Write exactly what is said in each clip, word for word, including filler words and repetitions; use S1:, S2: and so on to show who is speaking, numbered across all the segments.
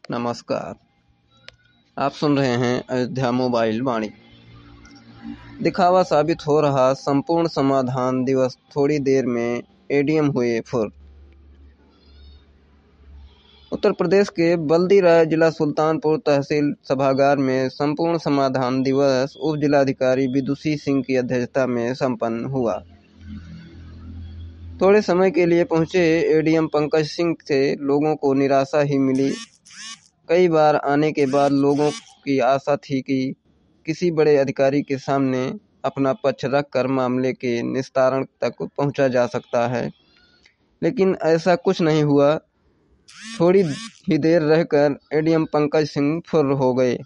S1: नमस्कार। आप सुन रहे हैं अयोध्या मोबाइल वाणी। दिखावा साबित हो रहा संपूर्ण समाधान दिवस, थोड़ी देर में एडीएम हुए फुर। उत्तर प्रदेश के बल्दी राय जिला सुल्तानपुर तहसील सभागार में संपूर्ण समाधान दिवस उप जिलाधिकारी विदुषी सिंह की अध्यक्षता में संपन्न हुआ। थोड़े समय के लिए पहुंचे एडीएम पंकज सिंह से लोगों को निराशा ही मिली। कई बार आने के बाद लोगों की आशा थी कि किसी बड़े अधिकारी के सामने अपना पक्ष रखकर मामले के निस्तारण तक पहुंचा जा सकता है, लेकिन ऐसा कुछ नहीं हुआ। थोड़ी ही देर रहकर एडीएम पंकज सिंह फुर्र हो गए,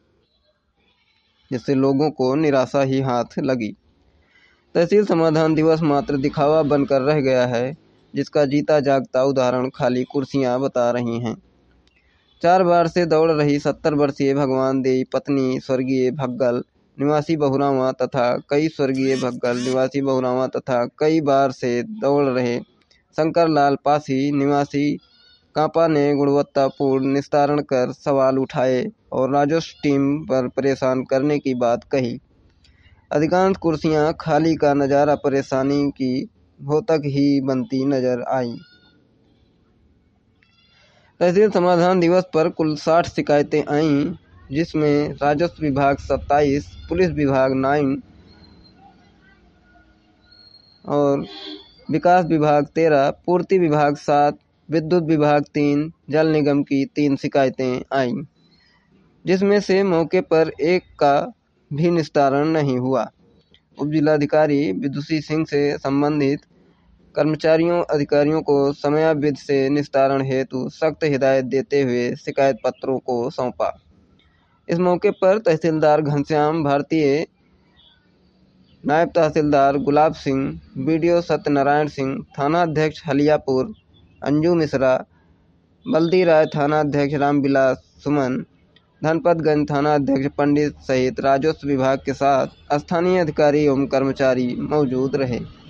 S1: जिससे लोगों को निराशा ही हाथ लगी। तहसील समाधान दिवस मात्र दिखावा बनकर रह गया है, जिसका जीता जागता उदाहरण खाली कुर्सियां बता रही हैं। चार बार से दौड़ रही सत्तर वर्षीय भगवान देई पत्नी स्वर्गीय भग्गल निवासी बहुरावा तथा कई स्वर्गीय भग्गल निवासी बहुरावा तथा कई बार से दौड़ रहे शंकर लाल पासी निवासी कांपा ने गुणवत्तापूर्ण निस्तारण कर सवाल उठाए और राजस्व टीम पर परेशान करने की बात कही। अधिकांश कुर्सियां खाली का नज़ारा परेशानी की भौतक ही बनती नजर आई। तहसील समाधान दिवस पर कुल साठ शिकायतें आईं, जिसमें राजस्व विभाग सत्ताईस, पुलिस विभाग नाइन और विकास विभाग तेरह, पूर्ति विभाग सात, विद्युत विभाग तीन, जल निगम की तीन शिकायतें आईं, जिसमें से मौके पर एक का भी निस्तारण नहीं हुआ। उप जिलाधिकारी विदुषी सिंह से संबंधित कर्मचारियों अधिकारियों को समयावधि से निस्तारण हेतु सख्त हिदायत देते हुए शिकायत पत्रों को सौंपा। इस मौके पर तहसीलदार घनश्याम भारतीय, नायब तहसीलदार गुलाब सिंह, बीडीओ सत्यनारायण सिंह, थाना अध्यक्ष हलियापुर अंजू मिश्रा, बल्दी राय थाना अध्यक्ष रामविलास सुमन, धनपतगंज थाना अध्यक्ष पंडित सहित राजस्व विभाग के साथ स्थानीय अधिकारी एवं कर्मचारी मौजूद रहे।